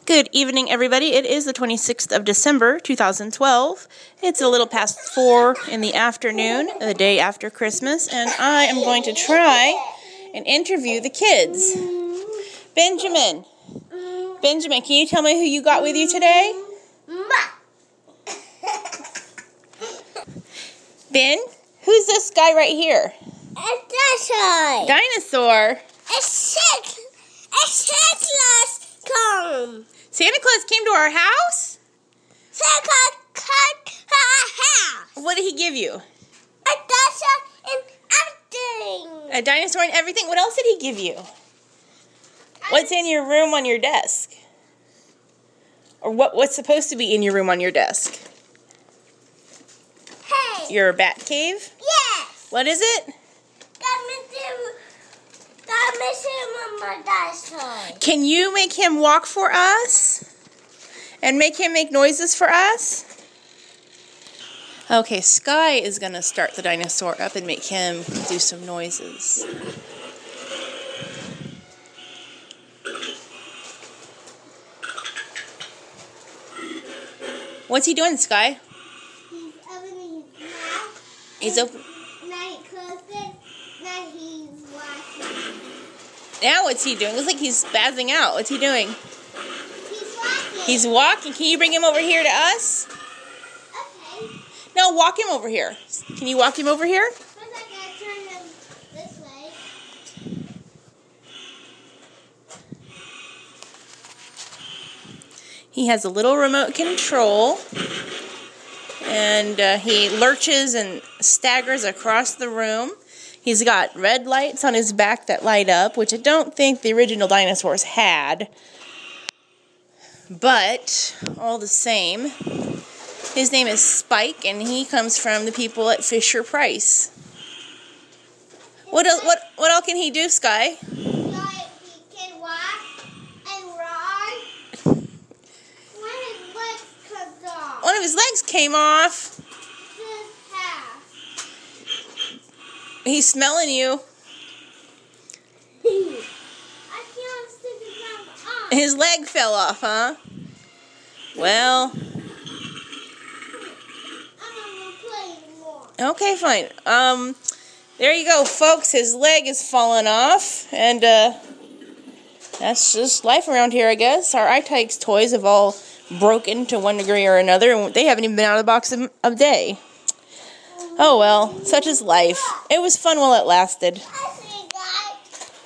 Good evening, everybody. It is the 26th of December, 2012. It's a little past 4 in the afternoon, the day after Christmas, and I am going to try and interview the kids. Benjamin, can you tell me who you got with you today? Ben, who's this guy right here? A Dinosaur. Santa Claus came to our house? Santa Claus came to our house. What did he give you? A dinosaur and everything. A dinosaur and everything? What else did he give you? What's in your room on your desk? Or what's supposed to be in your room on your desk? Hey. Your bat cave? Yes. What is it? Got missing my dinosaur. Can you make him walk for us? And make him make noises for us? Okay, Sky is going to start the dinosaur up and make him do some noises. What's he doing, Sky? He's opening his mouth. He's open. Now he closed it. Now he's walking. Now what's he doing? Looks like he's spazzing out. What's he doing? He's walking. He's walking. Can you bring him over here to us? Okay. No, walk him over here. Can you walk him over here? First I gotta turn him this way. He has a little remote control, and he lurches and staggers across the room. He's got red lights on his back that light up, which I don't think the original dinosaurs had. But, all the same, his name is Spike, and he comes from the people at Fisher-Price. What else can he do, Sky? He can walk and run. One of his legs comes off. One of his legs came off. Just half. He's smelling you. I can't stick his mouth on. His leg fell off, huh? Well, I'm not gonna play anymore. okay, fine. There you go, folks. His leg is falling off, and that's just life around here, I guess. Our iTykes toys have all broken to one degree or another, and they haven't even been out of the box a day. Oh well, such is life. It was fun while it lasted.